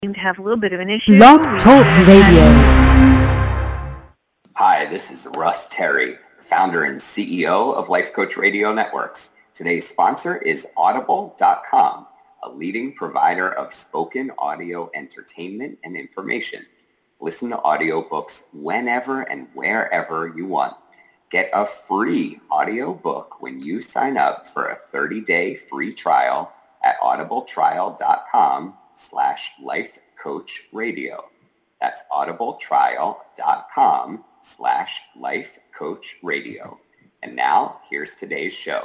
seem to have a little bit of an issue. Blog Talk Radio. Hi, this is Russ Terry, founder and CEO of Life Coach Radio Networks. Today's sponsor is Audible.com, a leading provider of spoken audio entertainment and information. Listen to audiobooks whenever and wherever you want. Get a free audiobook when you sign up for a 30-day free trial at audibletrial.com/lifecoachradio. That's audibletrial.com/lifecoachradio. And now, here's today's show.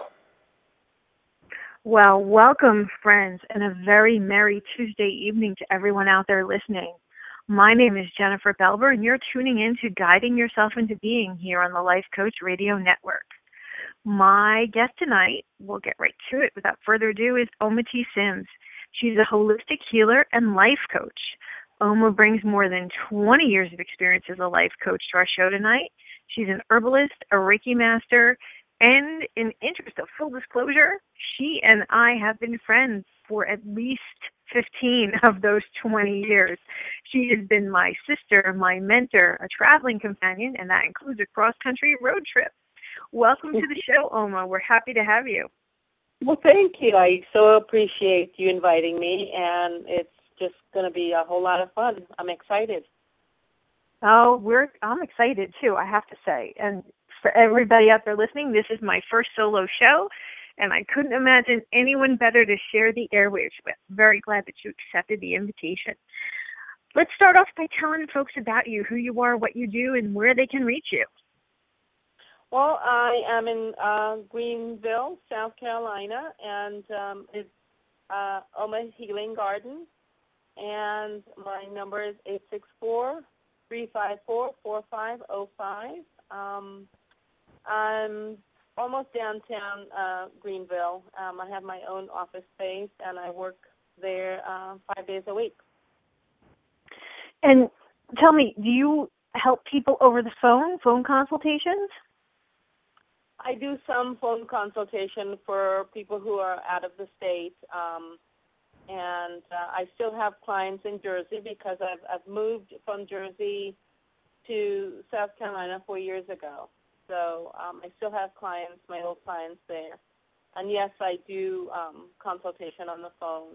Well, welcome, friends, and a very merry Tuesday evening to everyone out there listening. My name is Jennifer Belver, and you're tuning in to Guiding Yourself into Being here on the Life Coach Radio Network. My guest tonight, we'll get right to it without further ado, is Oma T. Sims. She's a holistic healer and life coach. Oma brings more than 20 years of experience as a life coach to our show tonight. She's an herbalist, a Reiki master, and in interest of full disclosure, she and I have been friends for at least 15 of those 20 years. She has been my sister, my mentor, a traveling companion, and that includes a cross-country road trip. Welcome to the show, Oma. We're happy to have you. Well, thank you. I so appreciate you inviting me, and it's just going to be a whole lot of fun. I'm excited. Oh, I'm excited too, I have to say. And for everybody out there listening, this is my first solo show, and I couldn't imagine anyone better to share the airwaves with. Very glad that you accepted the invitation. Let's start off by telling folks about you, who you are, what you do, and where they can reach you. Well, I am in Greenville, South Carolina, and it's Oma Healing Garden, and my number is 864-354-4505. I'm almost downtown Greenville. I have my own office space, and I work there 5 days a week. And tell me, do you help people over the phone consultations? I do some phone consultation for people who are out of the state, and I still have clients in Jersey because I've moved from Jersey to South Carolina 4 years ago. So I still have clients, my old clients there. And yes, I do consultation on the phone.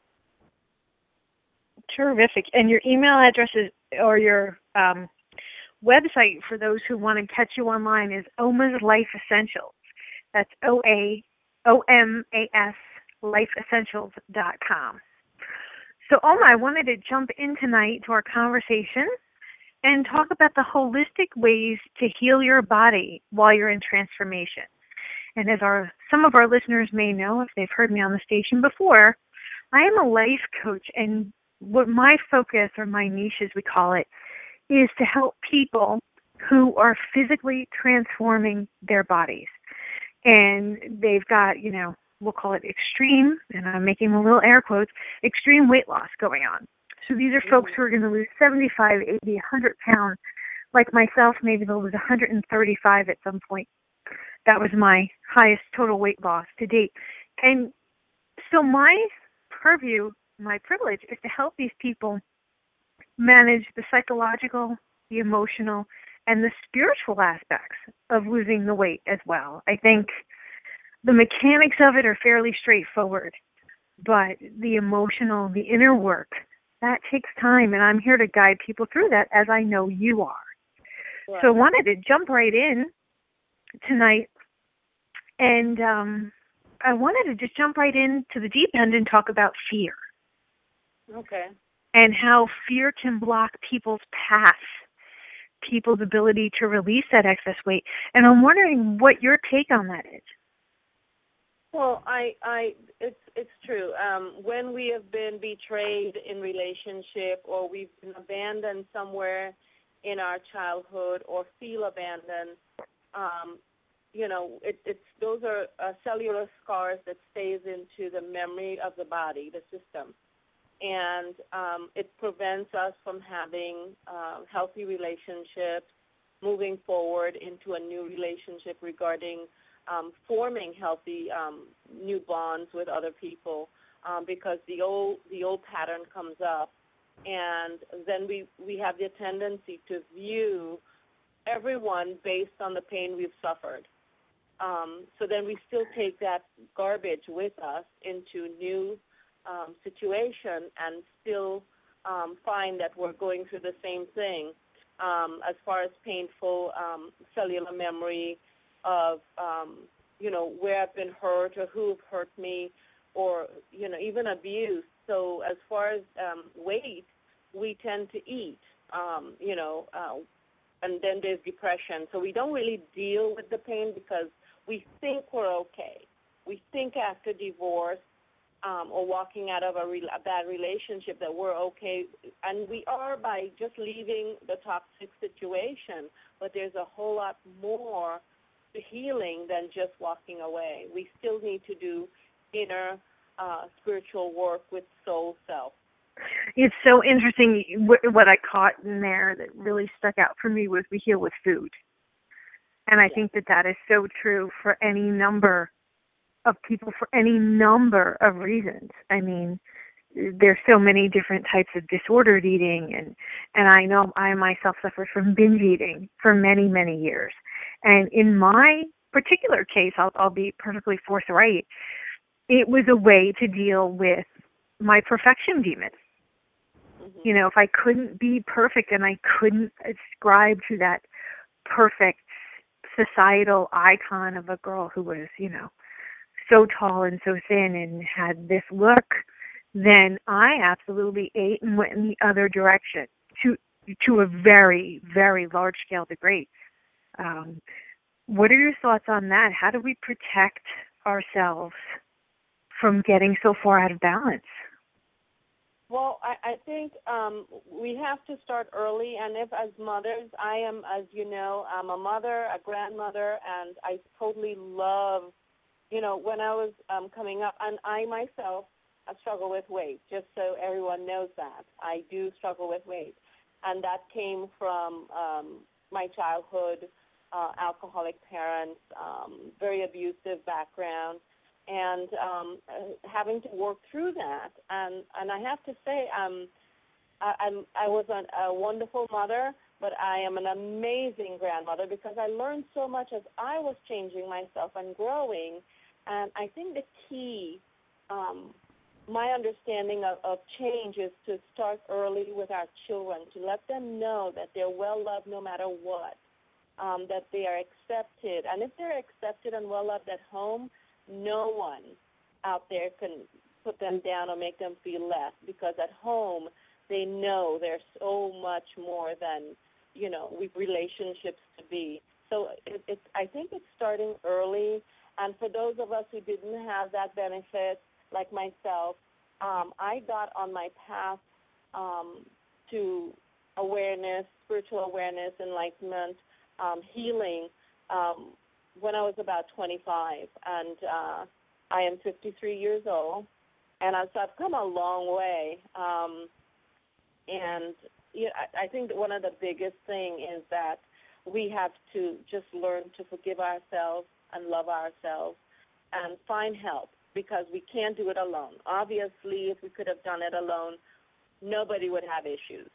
Terrific. And your email address is, or your website for those who want to catch you online is Oma's Life Essentials. That's OMAS lifeessentials.com. So Oma, I wanted to jump in tonight to our conversation and talk about the holistic ways to heal your body while you're in transformation. And as some of our listeners may know, if they've heard me on the station before, I am a life coach, and what my focus, or my niche as we call it, is to help people who are physically transforming their bodies. And they've got, we'll call it extreme, and I'm making a little air quotes, extreme weight loss going on. So these are folks who are going to lose 75, 80, 100 pounds. Like myself, maybe they'll lose 135 at some point. That was my highest total weight loss to date. And so my purview, my privilege, is to help these people manage the psychological, the emotional, and the spiritual aspects of losing the weight as well. I think the mechanics of it are fairly straightforward, but the emotional, the inner work, that takes time, and I'm here to guide people through that, as I know you are. Right. So I wanted to jump right in tonight, and I wanted to just jump right into the deep end and talk about fear. Okay. And how fear can block people's path, people's ability to release that excess weight. And I'm wondering what your take on that is. Well, it's true. When we have been betrayed in relationship, or we've been abandoned somewhere in our childhood, or feel abandoned, those are cellular scars that stays into the memory of the body, the system. And it prevents us from having healthy relationships, moving forward into a new relationship regarding forming healthy new bonds with other people, because the old pattern comes up and then we have the tendency to view everyone based on the pain we've suffered. So then we still take that garbage with us into new situation and still find that we're going through the same thing as far as painful cellular memory of, where I've been hurt or who have hurt me, or, even abuse. So as far as weight, we tend to eat, and then there's depression. So we don't really deal with the pain because we think we're okay. We think after divorce or walking out of a bad relationship that we're okay, and we are by just leaving the toxic situation, but there's a whole lot more to healing than just walking away. We still need to do inner spiritual work with soul self. It's so interesting. What I caught in there that really stuck out for me was we heal with food. And I think that is so true for any number of people, for any number of reasons. I mean, there's so many different types of disordered eating, and I know I myself suffered from binge eating for many, many years. And in my particular case, I'll be perfectly forthright, it was a way to deal with my perfection demon. Mm-hmm. If I couldn't be perfect and I couldn't ascribe to that perfect societal icon of a girl who was, so tall and so thin and had this look, then I absolutely ate and went in the other direction to a very, very large scale degree. What are your thoughts on that? How do we protect ourselves from getting so far out of balance? Well, I think we have to start early, and if as mothers, I am, as you know, I'm a mother, a grandmother, and I totally love, when I was coming up, and I myself struggle with weight, just so everyone knows that. I do struggle with weight, and that came from my childhood, alcoholic parents, very abusive background, and having to work through that. And I have to say, I was a wonderful mother, but I am an amazing grandmother because I learned so much as I was changing myself and growing. And I think the key, my understanding of change is to start early with our children, to let them know that they're well-loved no matter what, that they are accepted. And if they're accepted and well-loved at home, no one out there can put them down or make them feel less, because at home they know there's so much more than, relationships to be. So I think it's starting early. And for those of us who didn't have that benefit, like myself, I got on my path to awareness, spiritual awareness, enlightenment, healing, when I was about 25, and I am 53 years old, and so I've come a long way. And I think that one of the biggest things is that we have to just learn to forgive ourselves and love ourselves and find help, because we can't do it alone. Obviously, if we could have done it alone, nobody would have issues.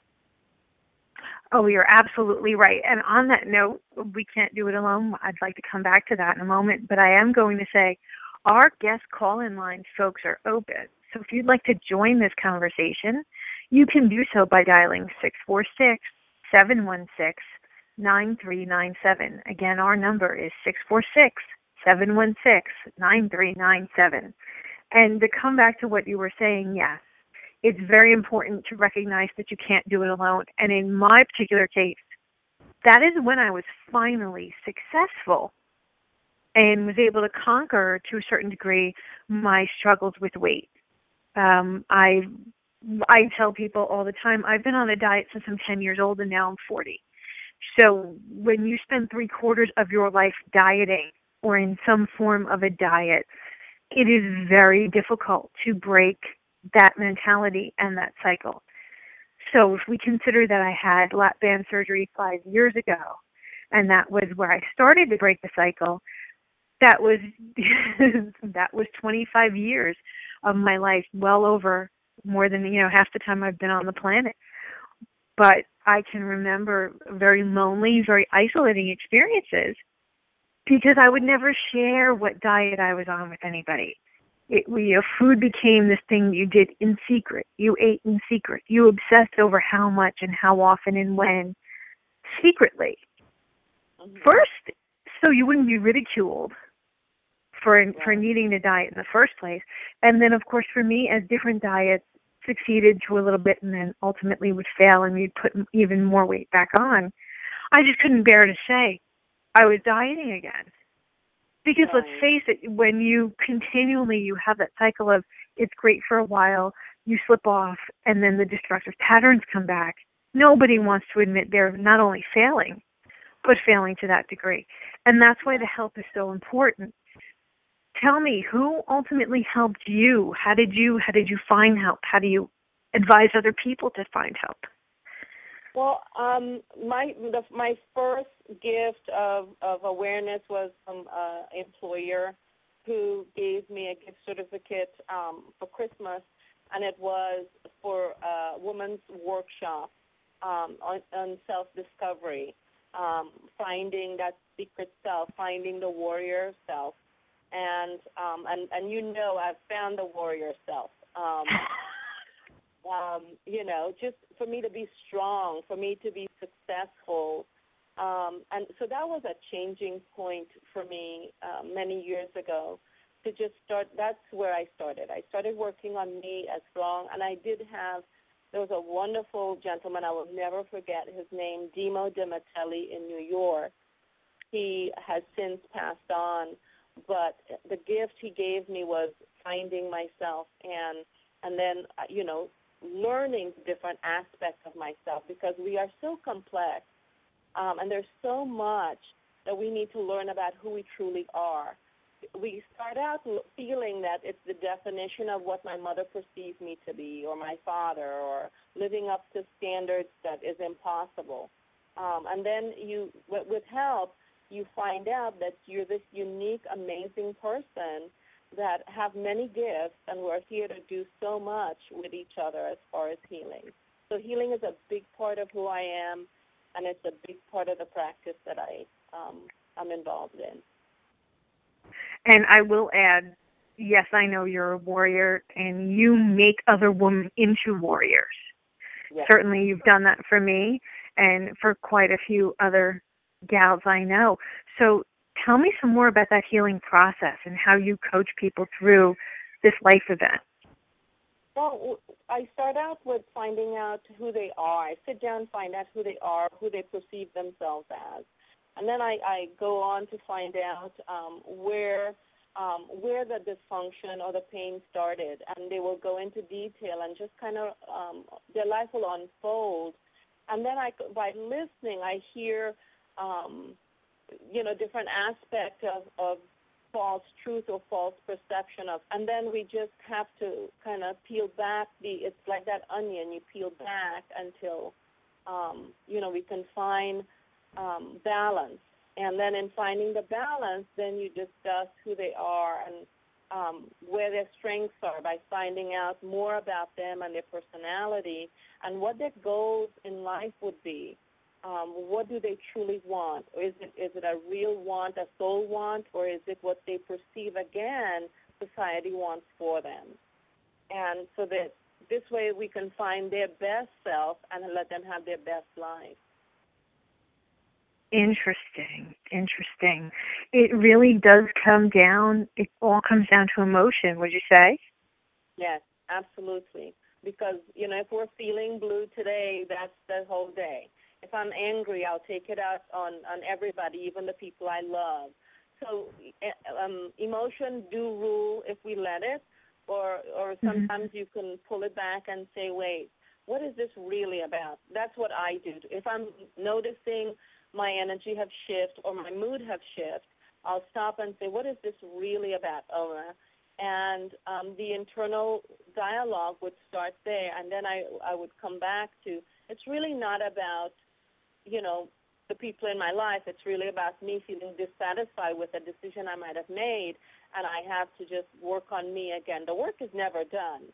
Oh, you're absolutely right. And on that note, we can't do it alone. I'd like to come back to that in a moment. But I am going to say our guest call-in lines, folks, are open. So if you'd like to join this conversation, you can do so by dialing 646-716-9397. Again, our number is 646-716-9397. And to come back to what you were saying, yes, it's very important to recognize that you can't do it alone. And in my particular case, that is when I was finally successful and was able to conquer, to a certain degree, my struggles with weight. I tell people all the time, I've been on a diet since I'm 10 years old, and now I'm 40. So when you spend 3/4 of your life dieting or in some form of a diet, it is very difficult to break that mentality and that cycle. So if we consider that I had lap band surgery 5 years ago, and that was where I started to break the cycle, that was that was 25 years of my life, well over more than, half the time I've been on the planet. But I can remember very lonely, very isolating experiences because I would never share what diet I was on with anybody. Food became this thing you did in secret. You ate in secret. You obsessed over how much and how often and when, secretly. First, so you wouldn't be ridiculed for needing to diet in the first place. And then, of course, for me, as different diets succeeded to a little bit and then ultimately would fail and you'd put even more weight back on, I just couldn't bear to say I was dieting again. Because let's face it, when you have that cycle of it's great for a while, you slip off, and then the destructive patterns come back, nobody wants to admit they're not only failing, but failing to that degree. And that's why the help is so important. Tell me, who ultimately helped you? How did you find help? How do you advise other people to find help? Well, my first gift of awareness was from an employer who gave me a gift certificate for Christmas, and it was for a woman's workshop on self-discovery, finding that secret self, finding the warrior self, and I've found the warrior self. Just for me to be strong, for me to be successful. And so that was a changing point for me many years ago to just start. That's where I started. I started working on me as strong, and there was a wonderful gentleman, I will never forget his name, Dimo Dimatelli in New York. He has since passed on, but the gift he gave me was finding myself and then, learning different aspects of myself, because we are so complex, and there's so much that we need to learn about who we truly are. We start out feeling that it's the definition of what my mother perceived me to be, or my father, or living up to standards that is impossible. And then with help, you find out that you're this unique, amazing person that have many gifts, and we're here to do so much with each other as far as healing. So healing is a big part of who I am, and it's a big part of the practice that I'm involved in. And I will add, yes, I know you're a warrior, and you make other women into warriors. Yes. Certainly you've done that for me and for quite a few other gals I know. So tell me some more about that healing process and how you coach people through this life event. Well, I start out with finding out who they are. I sit down and find out who they are, who they perceive themselves as. And then I go on to find out where the dysfunction or the pain started. And they will go into detail and just kind of their life will unfold. And then by listening, I hear different aspects of false truth or false perception of, and then we just have to kind of peel back it's like that onion, you peel back until, we can find balance. And then in finding the balance, then you discuss who they are and where their strengths are by finding out more about them and their personality and what their goals in life would be. What do they truly want? Or is it a real want, a soul want, or is it what they perceive again society wants for them? And so that this way we can find their best self and let them have their best life. Interesting. It really does it all comes down to emotion, would you say? Yes, absolutely. Because, if we're feeling blue today, that's the whole day. If I'm angry, I'll take it out on everybody, even the people I love. So emotion do rule if we let it, or sometimes you can pull it back and say, wait, what is this really about? That's what I do. If I'm noticing my energy have shifted or my mood have shifted, I'll stop and say, what is this really about, Oma? And the internal dialogue would start there, and then I would come back to, it's really not about the people in my life. It's really about me feeling dissatisfied with a decision I might have made, and I have to just work on me again. The work is never done.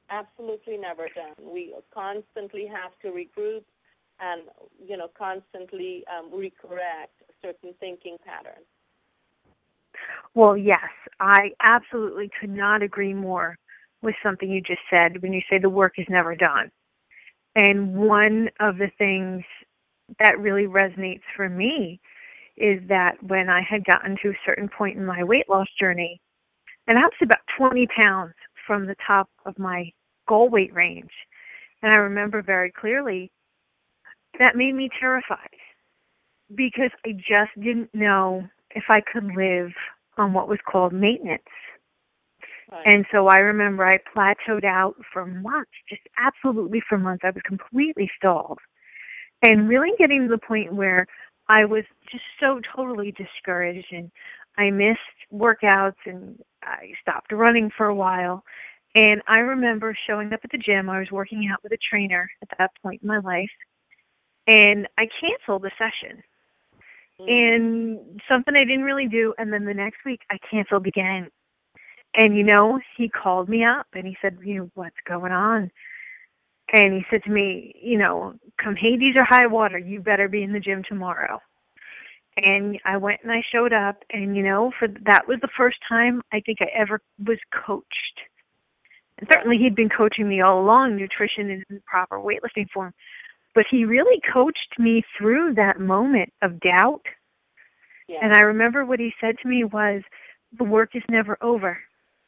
Absolutely never done. We constantly have to regroup and, constantly recorrect certain thinking patterns. Well, yes, I absolutely could not agree more with something you just said when you say the work is never done. And one of the things that really resonates for me is that when I had gotten to a certain point in my weight loss journey, and I was about 20 pounds from the top of my goal weight range, and I remember very clearly that made me terrified because I just didn't know if I could live on what was called maintenance. Right. And so I remember I plateaued out for months, just absolutely for months. I was completely stalled and really getting to the point where I was just so totally discouraged, and I missed workouts and I stopped running for a while. And I remember showing up at the gym. I was working out with a trainer at that point in my life, and I canceled the session. And something I didn't really do, and then the next week I canceled again. And, he called me up and he said, what's going on? And he said to me, come Hades or high water, you better be in the gym tomorrow. And I went and I showed up, and, that was the first time I think I ever was coached. And certainly he'd been coaching me all along, nutrition and proper weightlifting form. But he really coached me through that moment of doubt. Yeah. And I remember what he said to me was, the work is never over.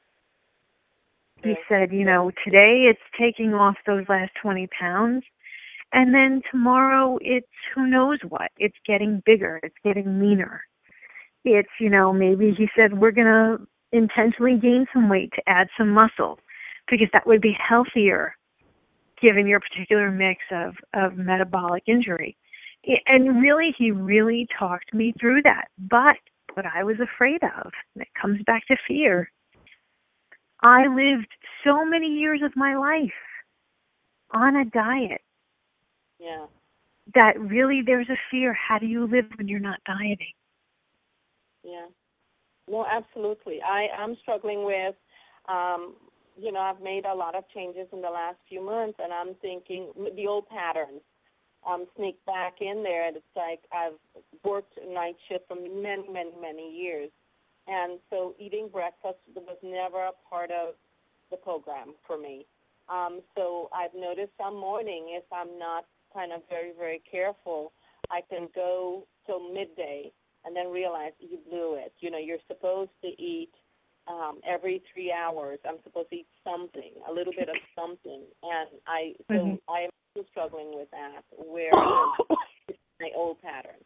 He said, today it's taking off those last 20 pounds. And then tomorrow it's who knows what. It's getting bigger. It's getting leaner. It's, maybe he said, we're going to intentionally gain some weight to add some muscle because that would be healthier given your particular mix of metabolic injury. And really, he really talked me through that. But what I was afraid of, and it comes back to fear, I lived so many years of my life on a diet. Yeah. That really there's a fear. How do you live when you're not dieting? Yeah. No, absolutely. I'm struggling with, I've made a lot of changes in the last few months, and I'm thinking the old patterns sneak back in there. And it's like I've worked night shift for many, many, many years. And so eating breakfast was never a part of the program for me. So I've noticed some morning, if I'm not kind of very, very careful, I can go till midday and then realize you blew it. You're supposed to eat every 3 hours. I'm supposed to eat something, a little bit of something. And I am still struggling with that, where it's my old pattern.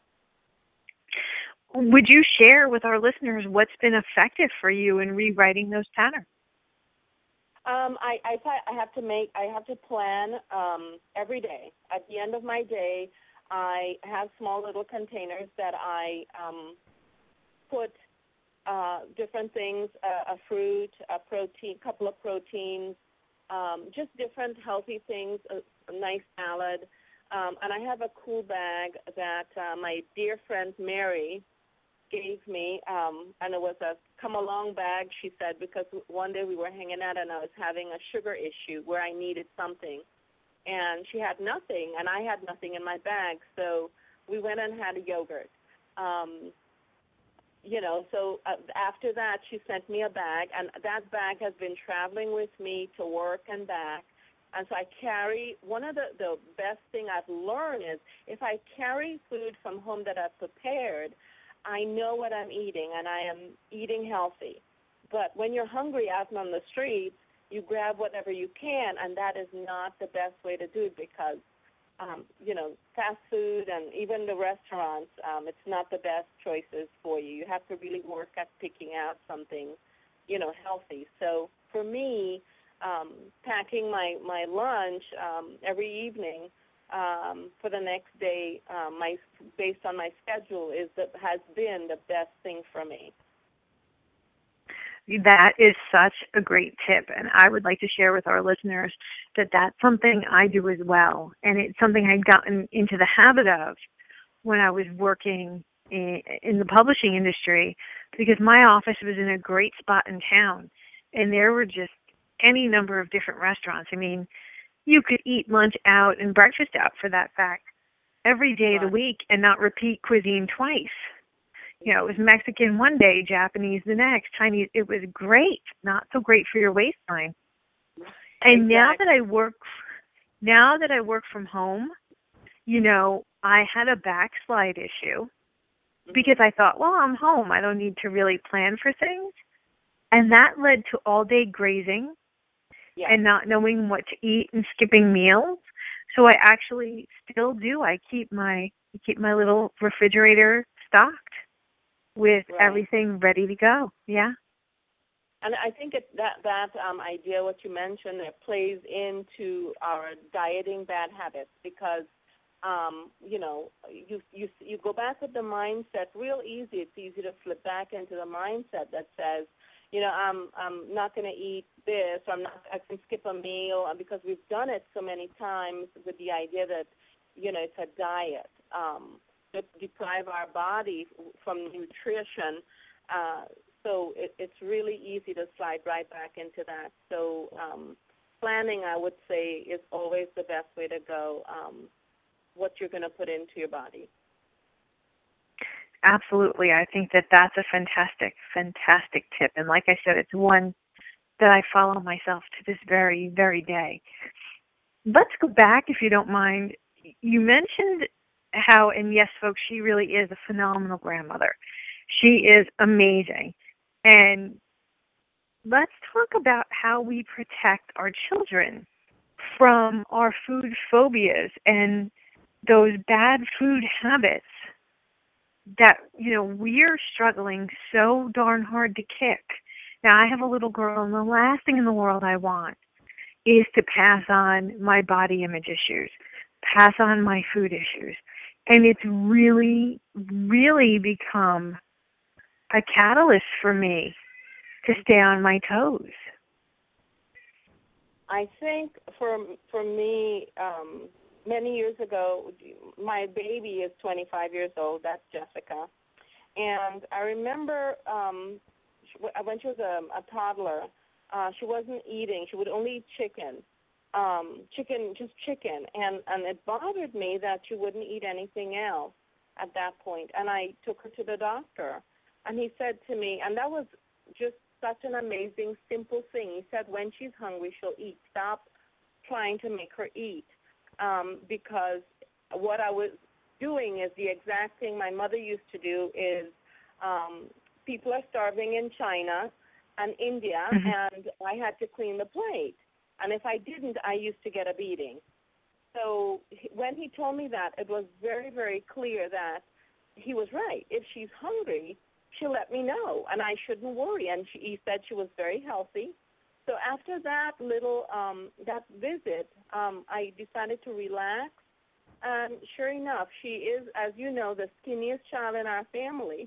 Would you share with our listeners what's been effective for you in rewriting those patterns? I have to plan every day. At the end of my day, I have small little containers that I put different things, a fruit, a protein, couple of proteins, just different healthy things, a nice salad. And I have a cool bag that my dear friend Mary gave me, and it was a come-along bag, she said, because one day we were hanging out and I was having a sugar issue where I needed something. And she had nothing, and I had nothing in my bag, so we went and had a yogurt. So after that, she sent me a bag, and that bag has been traveling with me to work and back. And so I carry, one of the best thing I've learned is if I carry food from home that I've prepared, I know what I'm eating, and I am eating healthy. But when you're hungry out on the streets, you grab whatever you can, and that is not the best way to do it because, fast food and even the restaurants, it's not the best choices for you. You have to really work at picking out something, healthy. So for me, packing my lunch every evening for the next day, based on my schedule, has been the best thing for me. That is such a great tip, and I would like to share with our listeners that that's something I do as well, and it's something I'd gotten into the habit of when I was working in the publishing industry because my office was in a great spot in town, and there were just any number of different restaurants. I mean, you could eat lunch out and breakfast out, for that fact, every day of the week and not repeat cuisine twice. You know, it was Mexican one day, Japanese the next, Chinese. It was great. Not so great for your waistline. And now that I work from home, you know, I had a backslide issue because I thought, well, I'm home. I don't need to really plan for things. And that led to all-day grazing and not knowing what to eat and skipping meals. So I actually still do. I keep my little refrigerator stocked with everything ready to go. Yeah. And I think that idea, what you mentioned, it plays into our dieting bad habits because, you know, you go back with the mindset real easy. It's easy to flip back into the mindset that says, you know, I'm not going to eat this, or I can skip a meal, because we've done it so many times with the idea that, you know, it's a diet, to deprive our body from nutrition. So it's really easy to slide right back into that. So planning, I would say, is always the best way to go, what you're going to put into your body. Absolutely. I think that that's a fantastic, fantastic tip. And like I said, it's one that I follow myself to this very, very day. Let's go back, if you don't mind. You mentioned how, and yes, folks, she really is a phenomenal grandmother. She is amazing. And let's talk about how we protect our children from our food phobias and those bad food habits that, you know, we're struggling so darn hard to kick. Now, I have a little girl, and the last thing in the world I want is to pass on my body image issues, pass on my food issues. And it's really, really become a catalyst for me to stay on my toes. I think for me, many years ago, my baby is 25 years old. That's Jessica. And I remember when she was a toddler, she wasn't eating. She would only eat chicken. Just chicken. And it bothered me that she wouldn't eat anything else at that point. And I took her to the doctor. And he said to me, and that was just such an amazing, simple thing. He said, when she's hungry, she'll eat. Stop trying to make her eat. Because what I was doing is the exact thing my mother used to do is people are starving in China and India, and I had to clean the plate. And if I didn't, I used to get a beating. So when he told me that, it was very, very clear that he was right. If she's hungry, she'll let me know, and I shouldn't worry. And he said she was very healthy. So after that little that visit, I decided to relax. And sure enough, she is, as you know, the skinniest child in our family.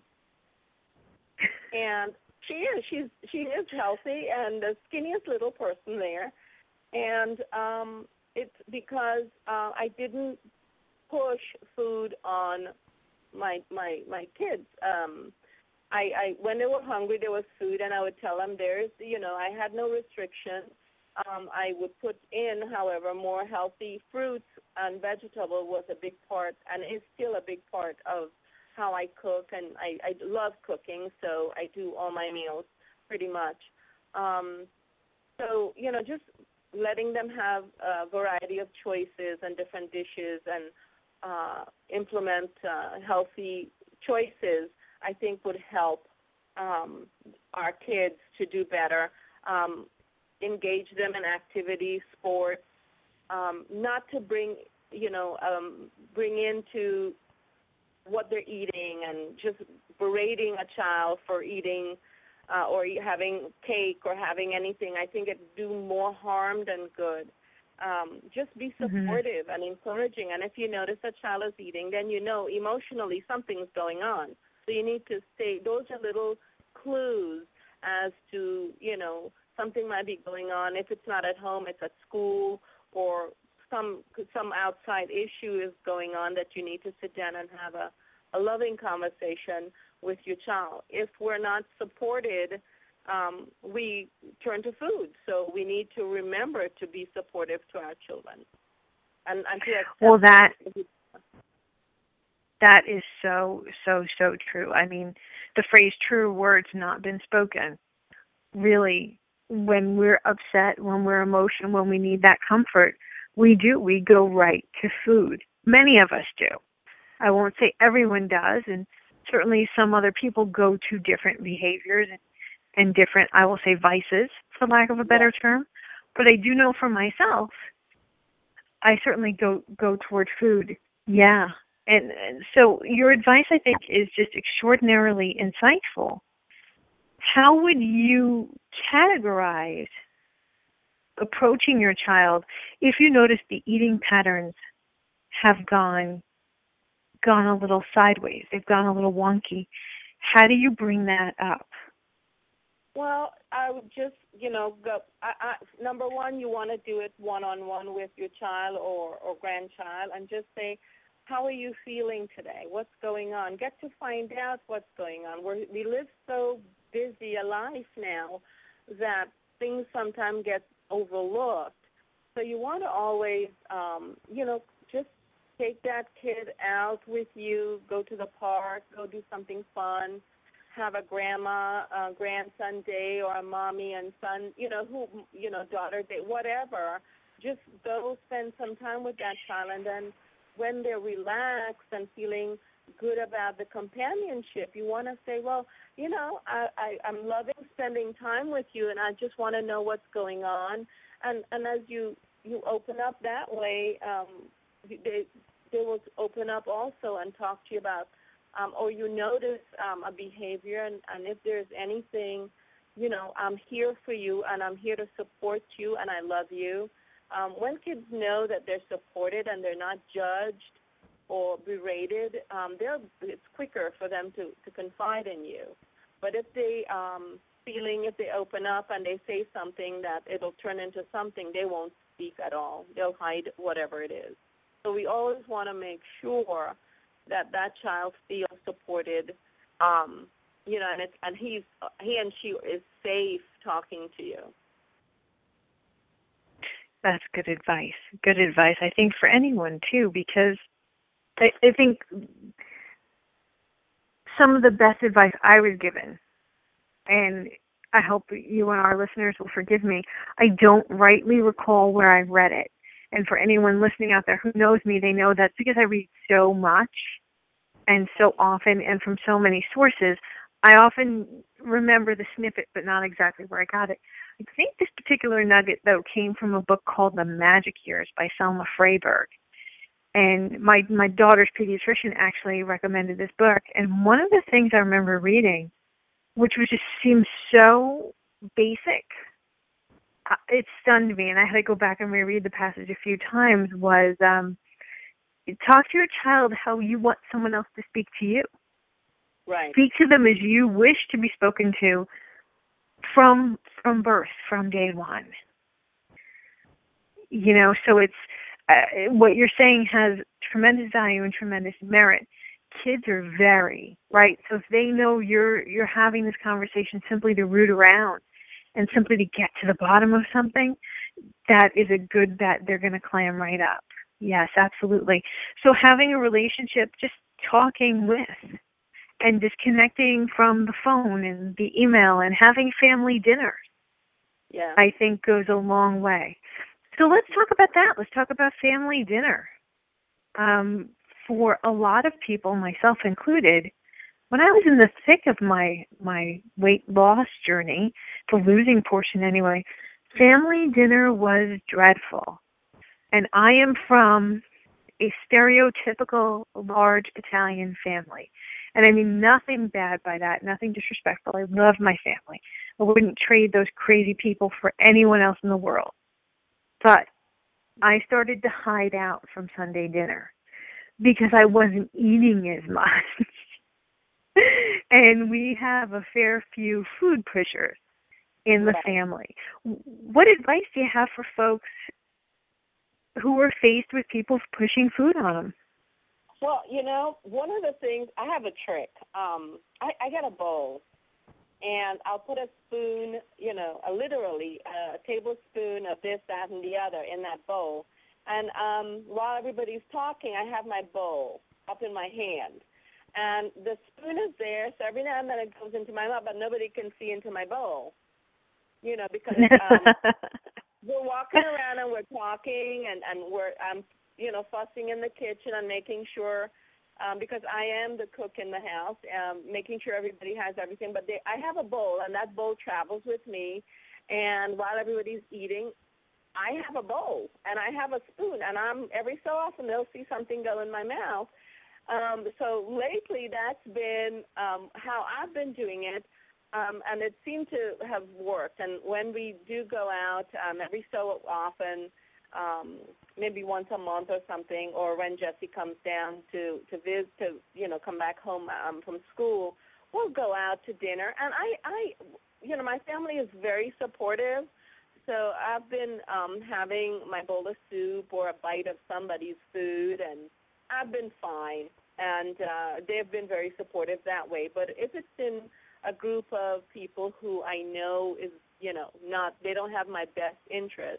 And she is healthy and the skinniest little person there. And it's because I didn't push food on my kids. I when they were hungry, there was food, and I would tell them I had no restriction. I would put in, however, more healthy fruits and vegetable was a big part, and is still a big part of how I cook, and I love cooking, so I do all my meals pretty much. So, just letting them have a variety of choices and different dishes and implement healthy choices, I think would help our kids to do better, engage them in activities, sports, not to bring into what they're eating and just berating a child for eating or having cake or having anything. I think it do more harm than good. Just be supportive and encouraging. And if you notice a child is eating, then emotionally something's going on. So you need to stay. Those are little clues as to, something might be going on. If it's not at home, it's at school, or some outside issue is going on that you need to sit down and have a loving conversation with your child. If we're not supported we turn to food. So we need to remember to be supportive to our children. And to accept. Well, that is so true. I mean, the phrase "true words not been spoken," really, when we're upset, when we're emotional, when we need that comfort, we go right to food. Many of us do. I won't say everyone does, and certainly some other people go to different behaviors and different, I will say, vices, for lack of a better term. But I do know for myself, I certainly go toward food. Yeah. And so your advice, I think, is just extraordinarily insightful. How would you categorize approaching your child if you notice the eating patterns have gone a little sideways, they've gone a little wonky? How do you bring that up? Well, I would just, go. Number one, you want to do it one-on-one with your child or grandchild and just say, how are you feeling today? What's going on? Get to find out what's going on. We live so busy a life now that things sometimes get overlooked. So you want to always, just take that kid out with you, go to the park, go do something fun, have a grandson day or a mommy and son, daughter day, whatever. Just go spend some time with that child, and then when they're relaxed and feeling good about the companionship, you want to say, well, I'm loving spending time with you, and I just want to know what's going on. And as you open up that way, they will open up also and talk to you about, or you notice a behavior, and if there's anything, I'm here for you, and I'm here to support you, and I love you. When kids know that they're supported and they're not judged or berated, it's quicker for them to confide in you. But if they if they open up and they say something that it'll turn into something, they won't speak at all. They'll hide whatever it is. So we always want to make sure that child feels supported, and he and she is safe talking to you. That's good advice. Good advice, I think, for anyone, too, because I think some of the best advice I was given, and I hope you and our listeners will forgive me, I don't rightly recall where I read it. And for anyone listening out there who knows me, they know that's because I read so much and so often and from so many sources. I often remember the snippet, but not exactly where I got it. I think this particular nugget, though, came from a book called The Magic Years by Selma Freyberg. And my daughter's pediatrician actually recommended this book. And one of the things I remember reading, which was just seemed so basic, it stunned me, and I had to go back and reread the passage a few times, was talk to your child how you want someone else to speak to you. Right. Speak to them as you wish to be spoken to from birth, from day one. So it's what you're saying has tremendous value and tremendous merit. Kids are very, right? So if they know you're having this conversation simply to root around and simply to get to the bottom of something, that is a good bet. They're going to clam right up. Yes, absolutely. So having a relationship, just talking with and disconnecting from the phone and the email and having family dinners, I think goes a long way. So let's talk about that. Let's talk about family dinner. For a lot of people, myself included, when I was in the thick of my weight loss journey, the losing portion anyway, family dinner was dreadful. And I am from a stereotypical large Italian family. And I mean nothing bad by that, nothing disrespectful. I love my family. I wouldn't trade those crazy people for anyone else in the world. But I started to hide out from Sunday dinner because I wasn't eating as much. And we have a fair few food pushers in the family. What advice do you have for folks who are faced with people pushing food on them? Well, one of the things, I have a trick. I got a bowl, and I'll put a spoon, literally a tablespoon of this, that, and the other in that bowl. And while everybody's talking, I have my bowl up in my hand. And the spoon is there, so every now and then it goes into my mouth, but nobody can see into my bowl, because we're walking around and we're talking, and I'm fussing in the kitchen and making sure, because I am the cook in the house, making sure everybody has everything. But I have a bowl, and that bowl travels with me. And while everybody's eating, I have a bowl, and I have a spoon, and every so often they'll see something go in my mouth. So lately that's been how I've been doing it, and it seemed to have worked. And when we do go out, every so often, maybe once a month or something, or when Jesse comes down to visit, come back home from school, we'll go out to dinner. And I my family is very supportive. So I've been having my bowl of soup or a bite of somebody's food, and I've been fine. And they've been very supportive that way. But if it's in a group of people who I know is, they don't have my best interest,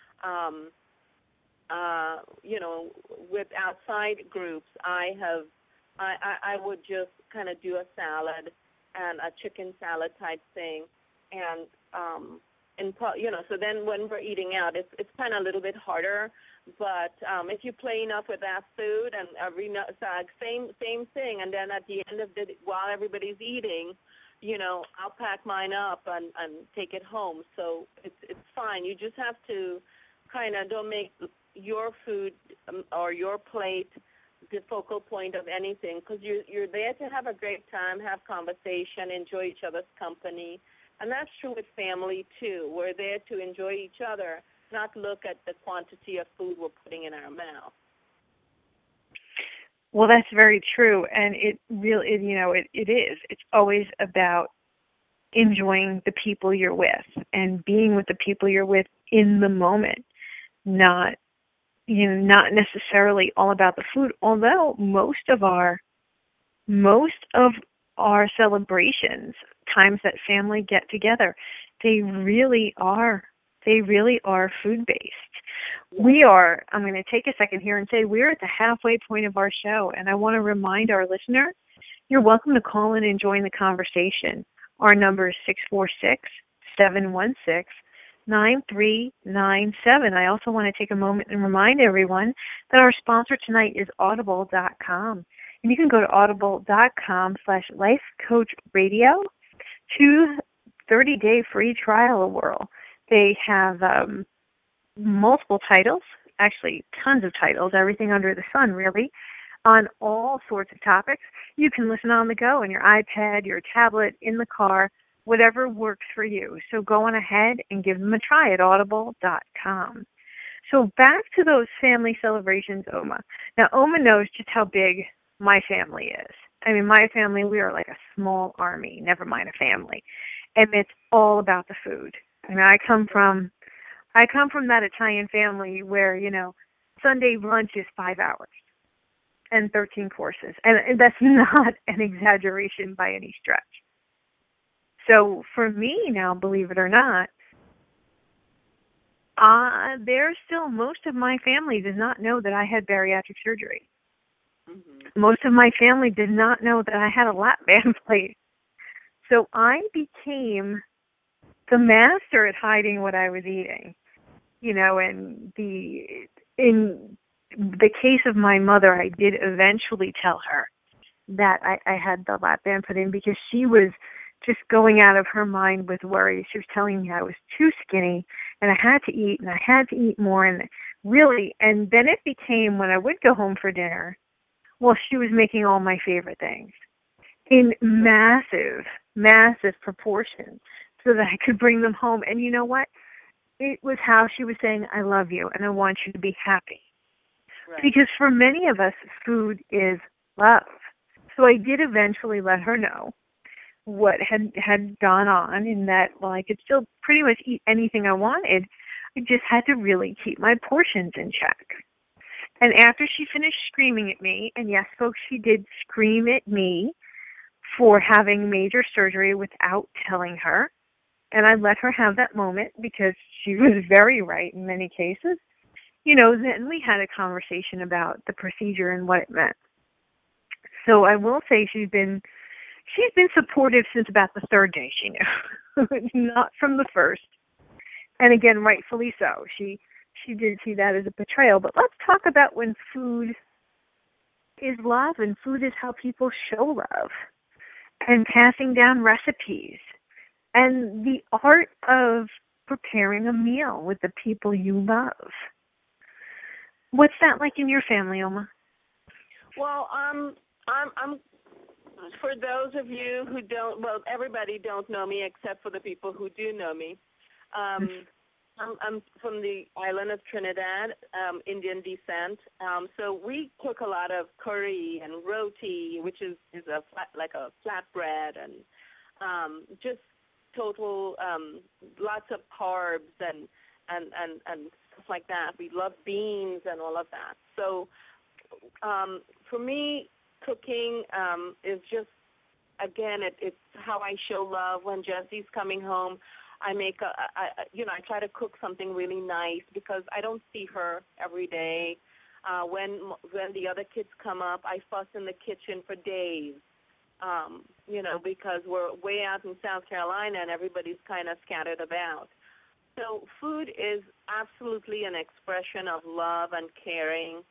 with outside groups, I would just kind of do a salad and a chicken salad type thing, and so then when we're eating out, it's kind of a little bit harder. But if you play enough with that food, and same thing, and then at the end of while everybody's eating, I'll pack mine up and take it home. So it's fine. You just have to kind of don't make your food or your plate the focal point of anything, because you're there to have a great time, have conversation, enjoy each other's company. And that's true with family, too. We're there to enjoy each other, not look at the quantity of food we're putting in our mouth. Well, that's very true, and it really, it is. It's always about enjoying the people you're with and being with the people you're with in the moment, not necessarily all about the food. Although most of our celebrations, times that family get together, they really are food-based. I'm going to take a second here and say we're at the halfway point of our show, and I want to remind our listeners, you're welcome to call in and join the conversation. Our number is 646-716-9397. I also want to take a moment and remind everyone that our sponsor tonight is Audible.com. And you can go to audible.com/lifecoachradio to 30-day free trial of Whirl. They have multiple titles, actually tons of titles, everything under the sun, really, on all sorts of topics. You can listen on the go on your iPad, your tablet, in the car, whatever works for you. So go on ahead and give them a try at audible.com. So back to those family celebrations, Oma. Now, Oma knows just how big my family is. I mean, my family, we are like a small army, never mind a family. And it's all about the food. I mean, I come from that Italian family where, Sunday lunch is 5 hours and 13 courses. And that's not an exaggeration by any stretch. So for me now, believe it or not, there's still most of my family does not know that I had bariatric surgery. Mm-hmm. Most of my family did not know that I had a lap band plate. So I became the master at hiding what I was eating. And in the case of my mother, I did eventually tell her that I had the lap band put in because she was just going out of her mind with worry. She was telling me I was too skinny and I had to eat and I had to eat more, and then it became when I would go home for dinner, well, she was making all my favorite things in massive, massive proportions so that I could bring them home. And you know what? It was how she was saying, I love you and I want you to be happy. Right. Because for many of us, food is love. So I did eventually let her know what had gone on, in that, well, I could still pretty much eat anything I wanted. I just had to really keep my portions in check. And after she finished screaming at me, and yes, folks, she did scream at me for having major surgery without telling her. And I let her have that moment because she was very right in many cases. Then we had a conversation about the procedure and what it meant. So I will say she's been supportive since about the third day she knew, not from the first. And again, rightfully so. She did see that as a betrayal. But let's talk about when food is love and food is how people show love and passing down recipes and the art of preparing a meal with the people you love. What's that like in your family, Oma? Well, I'm for those of you who don't, well, everybody don't know me except for the people who do know me. I'm from the island of Trinidad, Indian descent. So we cook a lot of curry and roti, which is like a flatbread, and just total lots of carbs and stuff like that. We love beans and all of that. So for me, cooking is just, again, it's how I show love. When Jesse's coming home, I try to cook something really nice because I don't see her every day. When the other kids come up, I fuss in the kitchen for days, because we're way out in South Carolina and everybody's kind of scattered about. So food is absolutely an expression of love and caring.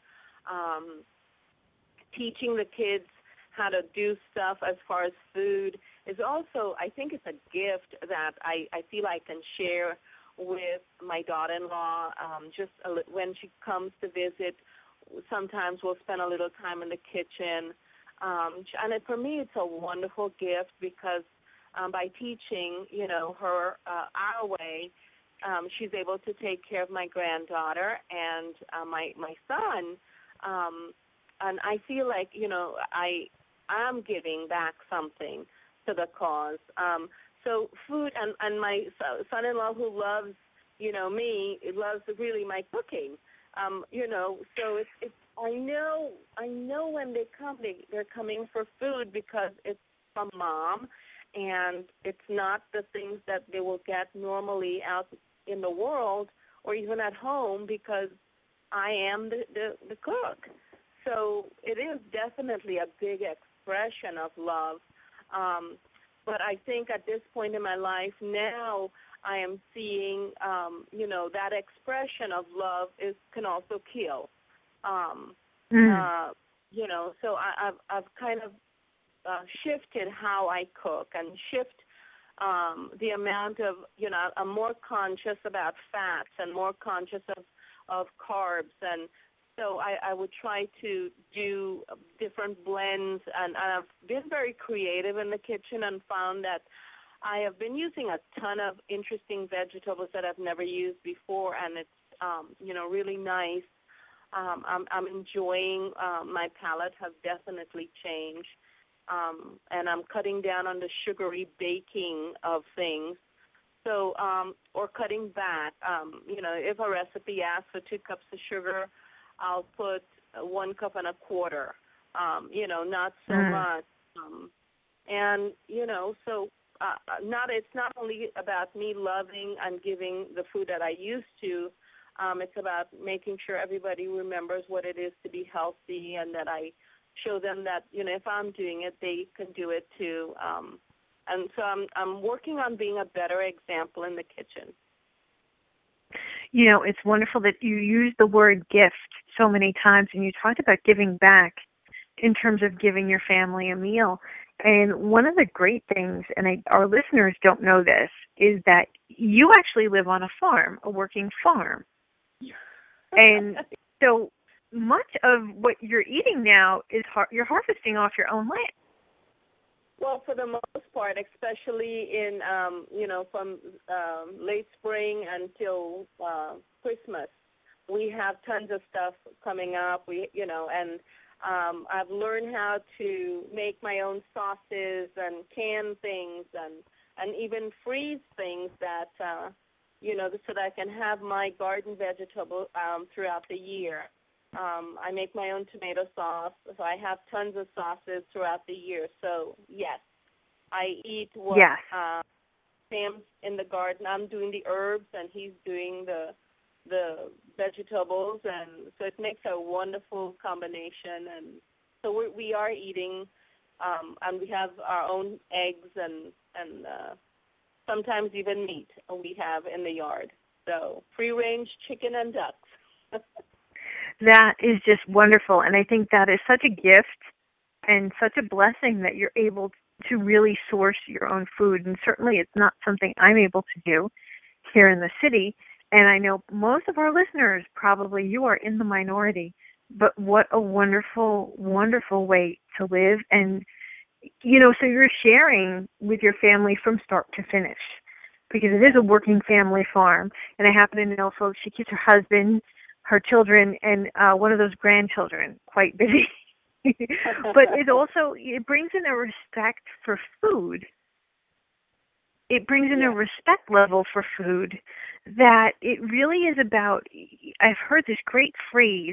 Teaching the kids how to do stuff as far as food is also, I think it's a gift that I feel I can share with my daughter-in-law. When she comes to visit, sometimes we'll spend a little time in the kitchen. For me, it's a wonderful gift because by teaching, her our way, she's able to take care of my granddaughter and my son. And I feel like, I'm giving back something to the cause. So food and my son-in-law who loves, me, loves really my cooking. So it's I know when they come, they're coming for food because it's from mom, and it's not the things that they will get normally out in the world or even at home because I am the cook. So it is definitely a big expression of love. But I think at this point in my life now, I am seeing, that expression of love can also kill. So I've kind of shifted how I cook and shift the amount of, I'm more conscious about fats and more conscious of carbs. And so I would try to do different blends. And I've been very creative in the kitchen and found that I have been using a ton of interesting vegetables that I've never used before, and it's, really nice. I'm enjoying, my palate has definitely changed, and I'm cutting down on the sugary baking of things. So, or cutting back, if a recipe asks for 2 cups of sugar, I'll put 1 cup and a quarter, not so much. It's not only about me loving and giving the food that I used to, it's about making sure everybody remembers what it is to be healthy and that I show them that, if I'm doing it, they can do it too. And so I'm working on being a better example in the kitchen. It's wonderful that you use the word gift so many times, and you talked about giving back in terms of giving your family a meal. And one of the great things, and our listeners don't know this, is that you actually live on a farm, a working farm. And so much of what you're eating now is you're harvesting off your own land. Well, for the most part, especially in, from late spring until Christmas, we have tons of stuff coming up. I've learned how to make my own sauces and can things and even freeze things that, so that I can have my garden vegetable throughout the year. I make my own tomato sauce, so I have tons of sauces throughout the year. So, yes, I eat what Yes. Sam's in the garden. I'm doing the herbs, and he's doing the vegetables, and so it makes a wonderful combination. And so we are eating, and we have our own eggs and sometimes even meat we have in the yard. So free-range chicken and ducks. That is just wonderful, and I think that is such a gift and such a blessing that you're able to really source your own food, and certainly it's not something I'm able to do here in the city, and I know most of our listeners, probably you are in the minority, but what a wonderful, wonderful way to live, and, so you're sharing with your family from start to finish, because it is a working family farm, and I happen to know, folks, she keeps her husband, her children, and one of those grandchildren quite busy. But it brings in a respect for food. It brings in a respect level for food that it really is about. I've heard this great phrase.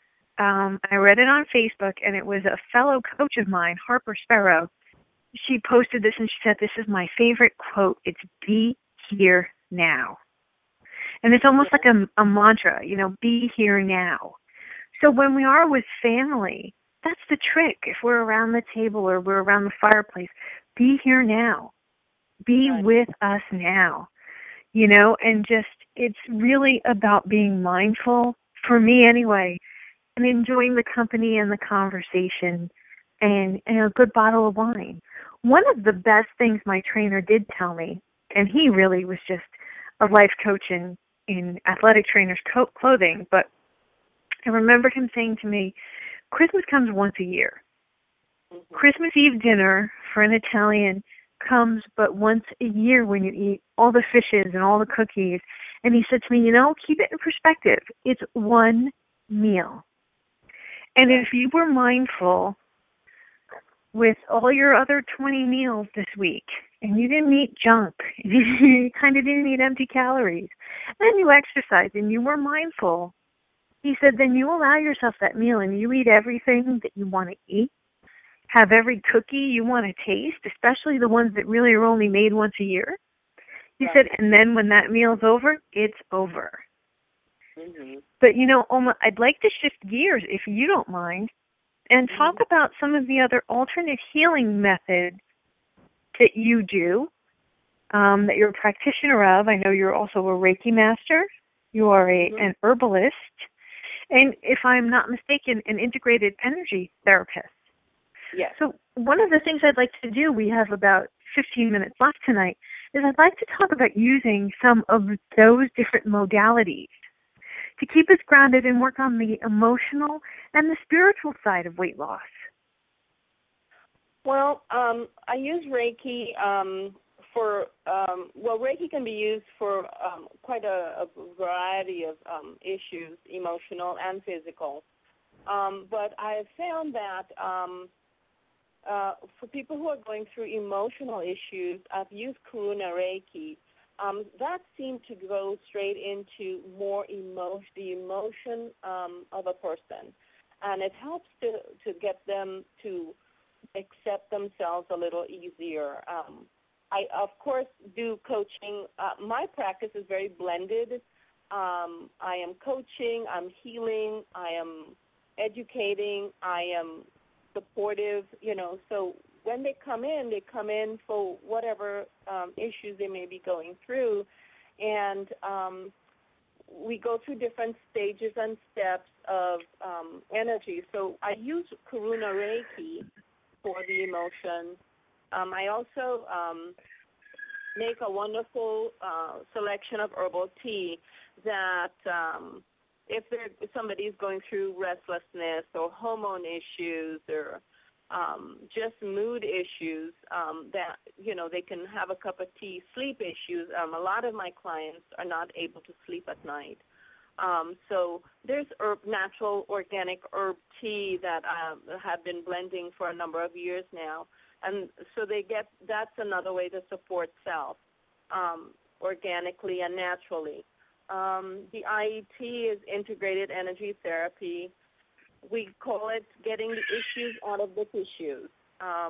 I read it on Facebook, and it was a fellow coach of mine, Harper Sparrow. She posted this, and she said, "This is my favorite quote. It's be here now." And it's almost like a mantra, be here now. So when we are with family, that's the trick. If we're around the table or we're around the fireplace, be here now. Be with us now. And just, it's really about being mindful, for me anyway, and enjoying the company and the conversation and a good bottle of wine. One of the best things my trainer did tell me, and he really was just a life coach in athletic trainers' clothing, but I remember him saying to me, Christmas comes once a year. Mm-hmm. Christmas Eve dinner for an Italian comes but once a year when you eat all the fishes and all the cookies. And he said to me, keep it in perspective. It's one meal. And if you were mindful with all your other 20 meals this week, and you didn't eat junk, you kind of didn't eat empty calories, and you exercised and you were mindful, he said, then you allow yourself that meal and you eat everything that you want to eat, have every cookie you want to taste, especially the ones that really are only made once a year. He said, and then when that meal's over, it's over. Mm-hmm. But, Oma, I'd like to shift gears, if you don't mind, and talk about some of the other alternate healing methods that you do, that you're a practitioner of. I know you're also a Reiki master. You are an herbalist. And if I'm not mistaken, an integrated energy therapist. Yes. So one of the things I'd like to do, we have about 15 minutes left tonight, is I'd like to talk about using some of those different modalities to keep us grounded and work on the emotional and the spiritual side of weight loss. Well, I use Reiki Reiki can be used for quite a variety of issues, emotional and physical. But I have found that for people who are going through emotional issues, I've used Karuna Reiki. That seemed to go straight into more the emotion of a person, and it helps to get them to accept themselves a little easier. I, of course, do coaching. My practice is very blended. I am coaching, I'm healing, I am educating, I am supportive, so when they come in for whatever issues they may be going through, and we go through different stages and steps of energy. So I use Karuna Reiki for the emotion. I also make a wonderful selection of herbal tea that if somebody's going through restlessness or hormone issues or just mood issues, that, they can have a cup of tea. Sleep issues. A lot of my clients are not able to sleep at night. So there's natural organic herb tea that I have been blending for a number of years now. And so that's another way to support self organically and naturally. The IET is integrated energy therapy. We call it getting the issues out of the tissues.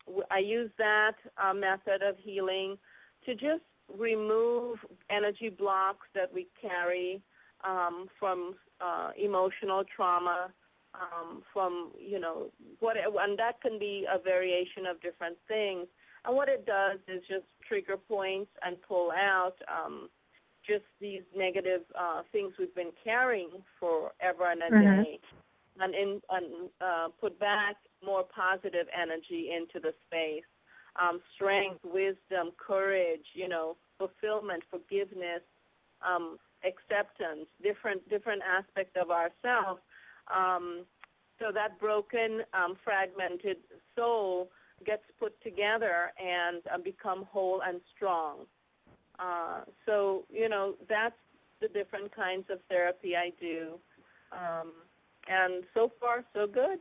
I use that method of healing to just remove energy blocks that we carry from emotional trauma, from, and that can be a variation of different things. And what it does is just trigger points and pull out just these negative things we've been carrying forever and a day, and put back more positive energy into the space. Strength, wisdom, courage, fulfillment, forgiveness, acceptance, different aspects of ourselves. So that broken, fragmented soul gets put together and become whole and strong. So, that's the different kinds of therapy I do. And so far, so good.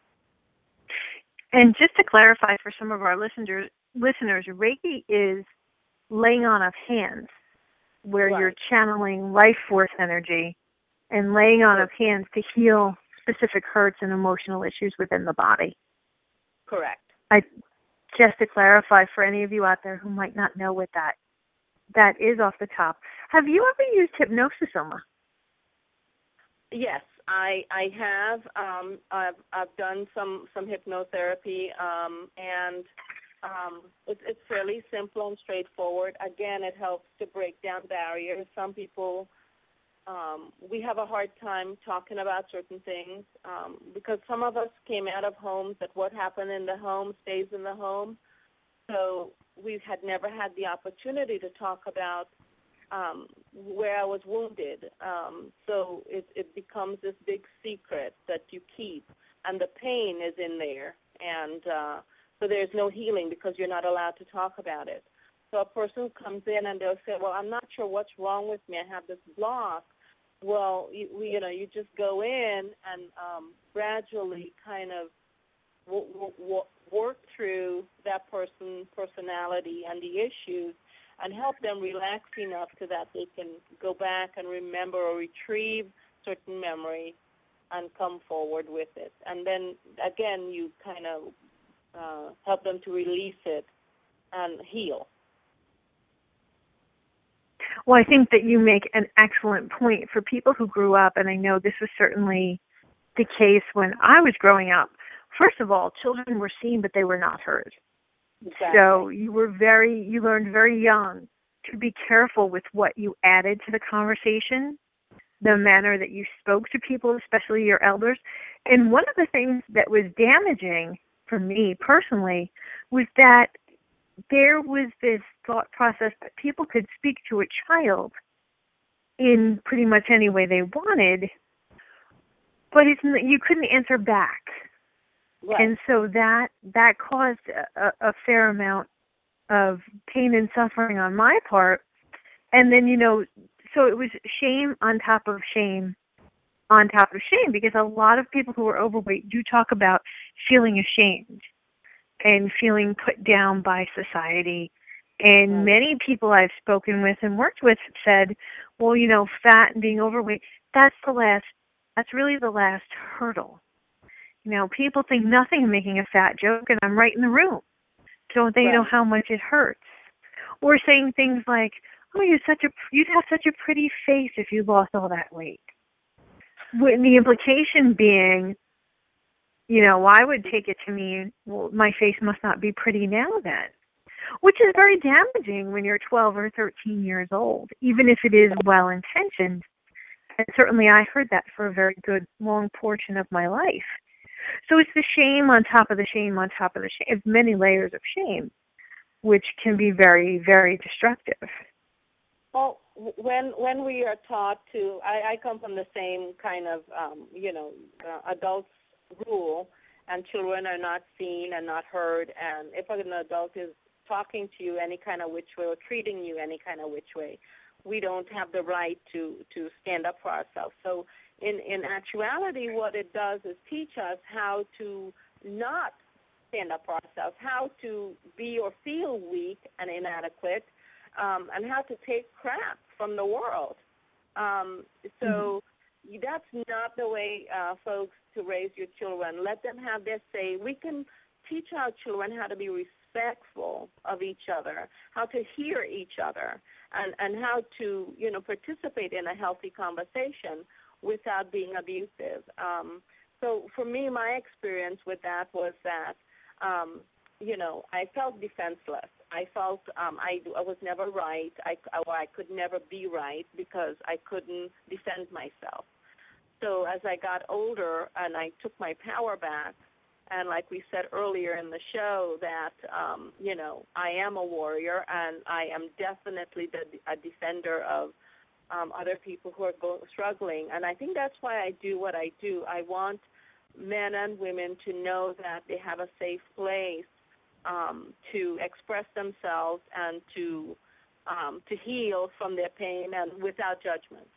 And just to clarify for some of our listeners, Reiki is laying on of hands, where Right. you're channeling life force energy and laying on of hands to heal specific hurts and emotional issues within the body. Correct. Just to clarify for any of you out there who might not know what that is off the top. Have you ever used hypnosis, Oma? Yes, I have. I've done some hypnotherapy, and it's fairly simple and straightforward. Again, it helps to break down barriers. Some people, we have a hard time talking about certain things because some of us came out of homes that what happened in the home stays in the home. So we had never had the opportunity to talk about where I was wounded. So it becomes this big secret that you keep, and the pain is in there. And so there's no healing because you're not allowed to talk about it. So a person comes in and they'll say, well, I'm not sure what's wrong with me. I have this block. Well, you just go in and gradually kind of work through that person's personality and the issues and help them relax enough so that they can go back and remember or retrieve certain memory and come forward with it. And then, again, you kind of help them to release it and heal. Well, I think that you make an excellent point for people who grew up, and I know this was certainly the case when I was growing up. First of all, children were seen, but they were not heard. Exactly. So you learned very young to be careful with what you added to the conversation, the manner that you spoke to people, especially your elders. And one of the things that was damaging for me personally was that there was this thought process that people could speak to a child in pretty much any way they wanted, but you couldn't answer back. Right. And so that caused a fair amount of pain and suffering on my part. And then, so it was shame on top of shame on top of shame, because a lot of people who are overweight do talk about feeling ashamed and feeling put down by society. And many people I've spoken with and worked with have said, well, fat and being overweight, that's really the last hurdle. People think nothing of making a fat joke, and I'm right in the room. Don't they know how much it hurts? Or saying things like, oh, you'd have such a pretty face if you lost all that weight. With the implication being, I would take it to mean, well, my face must not be pretty now then, which is very damaging when you're 12 or 13 years old, even if it is well-intentioned. And certainly I heard that for a very good long portion of my life. So it's the shame on top of the shame on top of the shame. It's many layers of shame, which can be very, very destructive. Well, when we are taught to, I come from the same kind of, adults rule, and children are not seen and not heard. And if an adult is talking to you any kind of which way or treating you any kind of which way, we don't have the right to stand up for ourselves. So in actuality, what it does is teach us how to not stand up for ourselves, how to be or feel weak and inadequate, and how to take crap from the world. So that's not the way, folks, to raise your children. Let them have their say. We can teach our children how to be respectful of each other, how to hear each other, and how to, participate in a healthy conversation without being abusive. So for me, my experience with that was that, I felt defenseless. I felt I was never right. I could never be right because I couldn't defend myself. So as I got older and I took my power back, and like we said earlier in the show, that, I am a warrior, and I am definitely a defender of other people who are struggling. And I think that's why I do what I do. I want men and women to know that they have a safe place to express themselves and to heal from their pain and without judgment.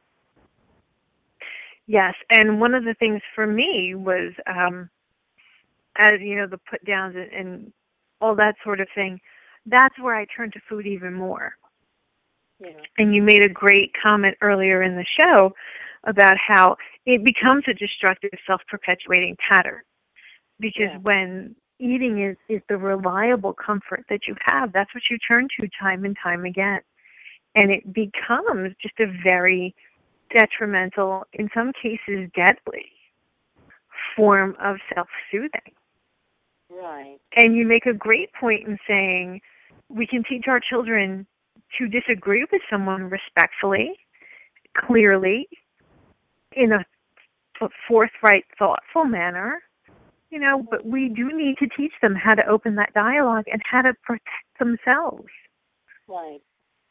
Yes, and one of the things for me was, as you know, the put downs and all that sort of thing. That's where I turned to food even more. Yeah. And you made a great comment earlier in the show about how it becomes a destructive, self-perpetuating pattern. Because when eating is the reliable comfort that you have, that's what you turn to time and time again. And it becomes just a very detrimental, in some cases deadly, form of self-soothing. Right. And you make a great point in saying we can teach our children to disagree with someone respectfully, clearly, in a forthright, thoughtful manner, but we do need to teach them how to open that dialogue and how to protect themselves. Right.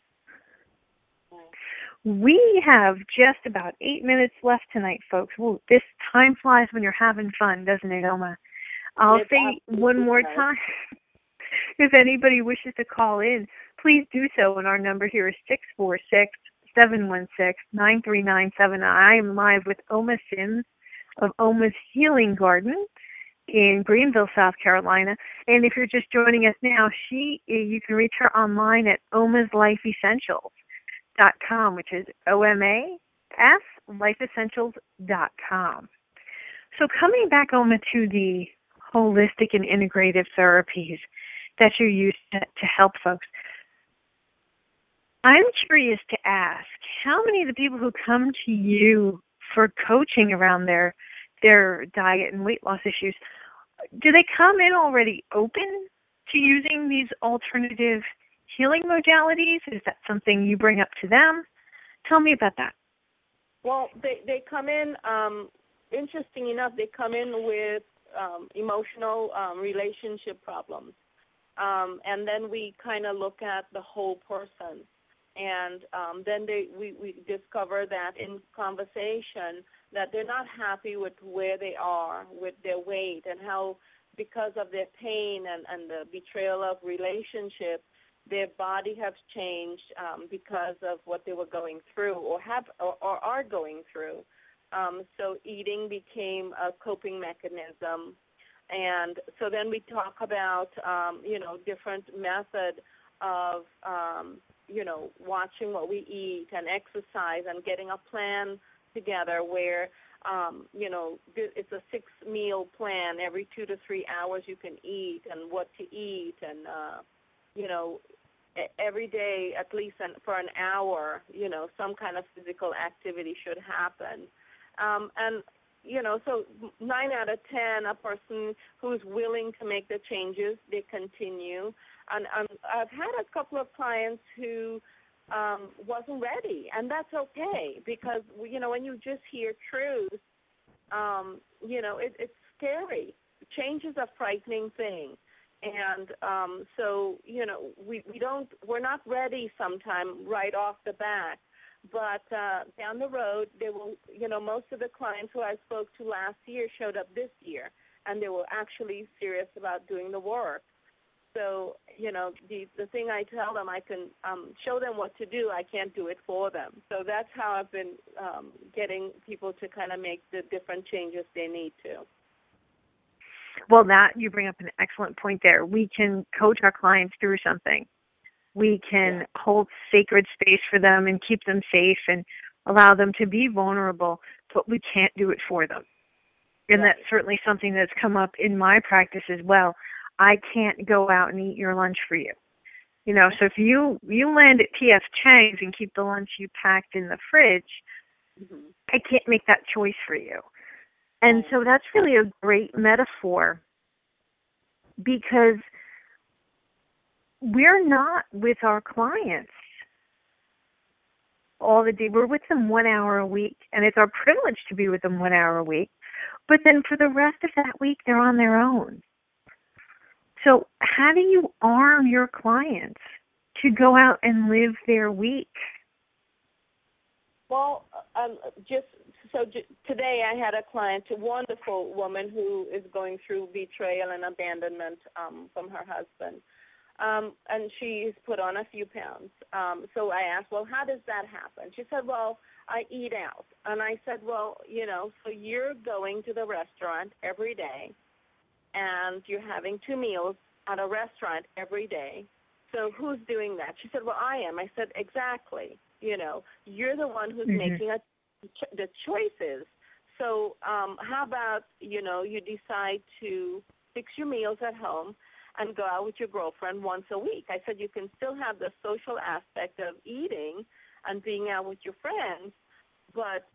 We have just about 8 minutes left tonight, folks. Ooh, this time flies when you're having fun, doesn't it, Oma? I'll say one more time. If anybody wishes to call in, please do so, and our number here is 646-716-9397. I am live with Oma Sims of Oma's Healing Garden in Greenville, South Carolina. And if you're just joining us now, you can reach her online at omaslifeessentials.com, which is OMAS, lifeessentials.com. So coming back, Oma, to the holistic and integrative therapies that you use to help folks, I'm curious to ask, how many of the people who come to you for coaching around their diet and weight loss issues, do they come in already open to using these alternative healing modalities? Is that something you bring up to them? Tell me about that. Well, they come in, interesting enough, they come in with emotional relationship problems. And then we kind of look at the whole person. And then we discover that in conversation that they're not happy with where they are with their weight, and how because of their pain and the betrayal of relationship, their body has changed because of what they were going through or are going through. So eating became a coping mechanism. And so then we talk about, different method of, watching what we eat and exercise and getting a plan together where, it's a 6-meal plan. Every 2 to 3 hours you can eat and what to eat. And, every day, at least for an hour, some kind of physical activity should happen. So 9 out of 10, a person who's willing to make the changes, they continue. And I've had a couple of clients who wasn't ready, and that's okay because, when you just hear truth, it's scary. Change is a frightening thing. And we're not ready sometime right off the bat. But down the road, they will, most of the clients who I spoke to last year showed up this year, and they were actually serious about doing the work. So, the thing I tell them, I can show them what to do. I can't do it for them. So that's how I've been getting people to kind of make the different changes they need to. Well, you bring up an excellent point there. We can coach our clients through something. We can hold sacred space for them and keep them safe and allow them to be vulnerable, but we can't do it for them. And that's certainly something that's come up in my practice as well. I can't go out and eat your lunch for you. You know, so if you land at P.F. Chang's and keep the lunch you packed in the fridge, I can't make that choice for you. And so that's really a great metaphor, because we're not with our clients all the day. We're with them 1 hour a week, and it's our privilege to be with them 1 hour a week. But then for the rest of that week, they're on their own. So how do you arm your clients to go out and live their week? Well, today I had a client, a wonderful woman who is going through betrayal and abandonment from her husband. And she's put on a few pounds. So I asked, well, how does that happen? She said, well, I eat out. And I said, well, you know, so you're going to the restaurant every day, and you're having 2 meals at a restaurant every day. So who's doing that? She said, well, I am. I said, exactly. You know, you're the one who's making the choices. So how about, you know, you decide to fix your meals at home and go out with your girlfriend once a week. I said you can still have the social aspect of eating and being out with your friends, but,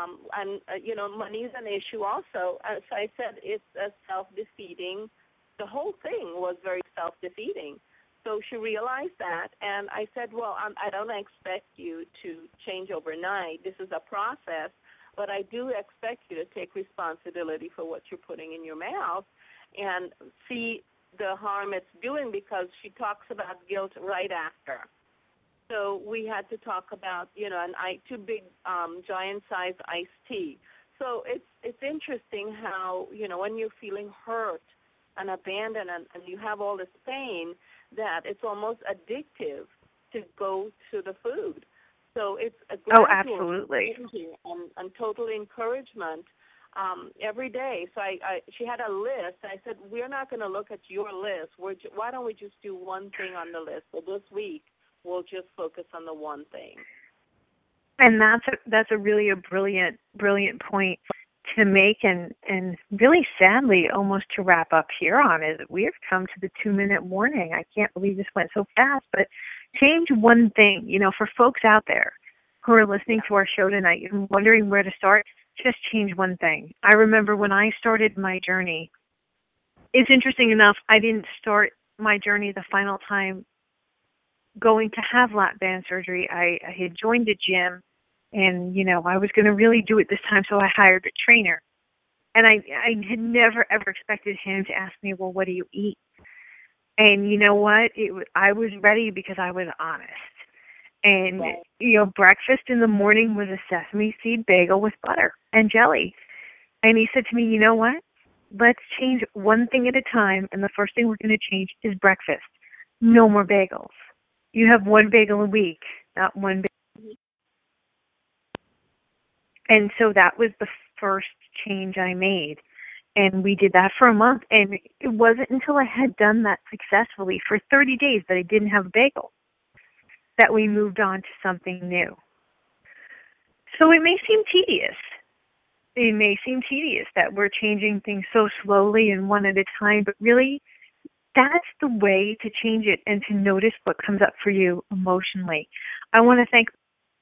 you know, money is an issue also. So I said it's a self-defeating. The whole thing was very self-defeating. So she realized that, and I said, well, I don't expect you to change overnight. This is a process, but I do expect you to take responsibility for what you're putting in your mouth and see the harm it's doing, because she talks about guilt right after. So we had to talk about, you know, 2 big giant-sized iced tea. So it's interesting how, you know, when you're feeling hurt and abandoned and you have all this pain, that it's almost addictive to go to the food. So it's a gradual changing and total encouragement every day. So she had a list. I said, we're not going to look at your list. Why don't we just do one thing on the list? So this week we'll just focus on the one thing. And that's a really brilliant point to make, and really sadly almost to wrap up here on, is we have come to the 2-minute warning. I can't believe this went so fast, but change one thing. You know, for folks out there who are listening to our show tonight and wondering where to start, just change one thing. I remember when I started my journey, it's interesting enough, I didn't start my journey the final time going to have lap band surgery. I had joined a gym, and, you know, I was going to really do it this time, so I hired a trainer. And I had never, ever expected him to ask me, well, what do you eat? And you know what? I was ready because I was honest. And, you know, breakfast in the morning was a sesame seed bagel with butter and jelly. And he said to me, you know what? Let's change one thing at a time, and the first thing we're going to change is breakfast. No more bagels. You have 1 bagel a week, not 1 bagel. And so that was the first change I made. And we did that for a month. And it wasn't until I had done that successfully for 30 days that I didn't have a bagel that we moved on to something new. So it may seem tedious. It may seem tedious that we're changing things so slowly and one at a time, but really that's the way to change it and to notice what comes up for you emotionally. I want to thank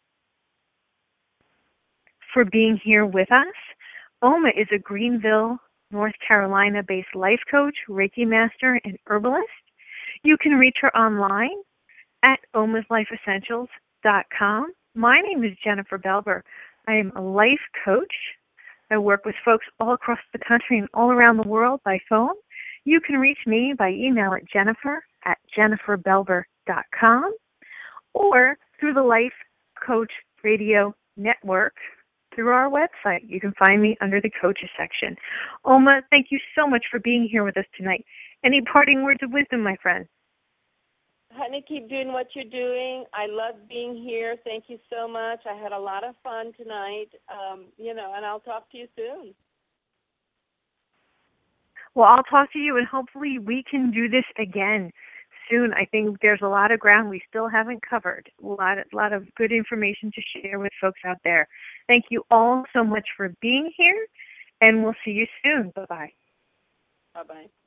for being here with us. Oma is a Greenville, North Carolina-based life coach, Reiki master, and herbalist. You can reach her online at omaslifeessentials.com. My name is Jennifer Belber. I am a life coach. I work with folks all across the country and all around the world by phone. You can reach me by email at jennifer@jenniferbelber.com or through the Life Coach Radio Network through our website. You can find me under the Coaches section. Oma, thank you so much for being here with us tonight. Any parting words of wisdom, my friend? Honey, keep doing what you're doing. I love being here. Thank you so much. I had a lot of fun tonight, you know, and I'll talk to you soon. Well, I'll talk to you, and hopefully we can do this again soon. I think there's a lot of ground we still haven't covered, a lot of good information to share with folks out there. Thank you all so much for being here, and we'll see you soon. Bye-bye. Bye-bye.